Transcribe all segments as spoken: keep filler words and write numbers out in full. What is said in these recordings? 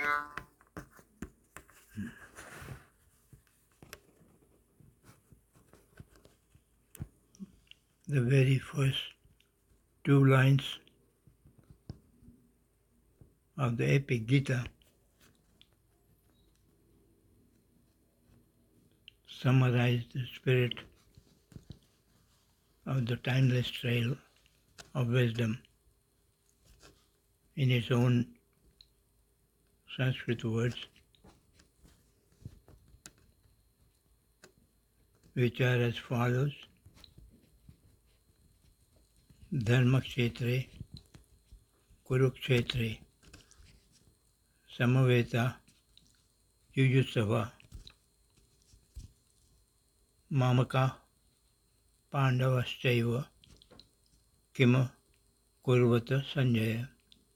The very first two lines of the epic Gita summarize the spirit of the timeless trail of wisdom in its own Sanskrit words, which are as follows: Dharmakshetre, Kurukshetre, Samaveta, Yujusava, Mamaka, Pandavaschaiva, Kima, Kurvata Sanjaya.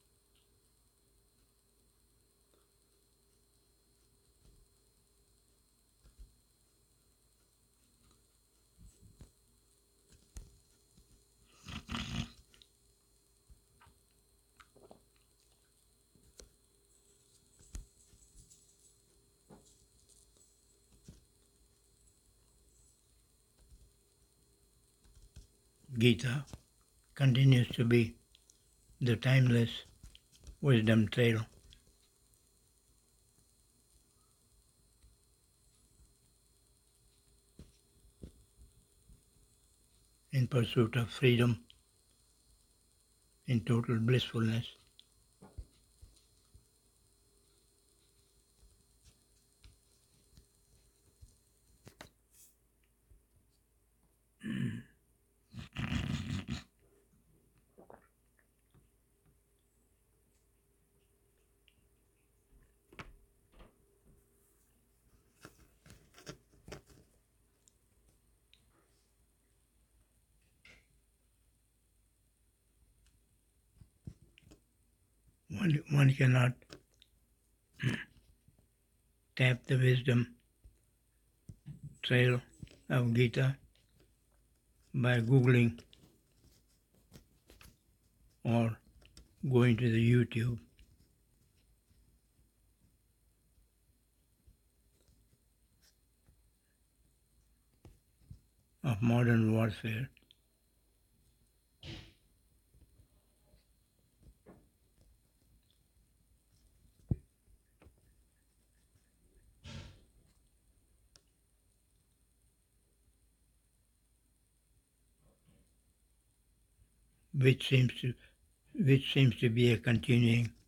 Gita continues to be the timeless wisdom trail. In pursuit of freedom, in total blissfulness. One, one cannot tap the wisdom trail of Gita by Googling or going to the YouTube. Of modern warfare. Which seems to which seems to be a continuing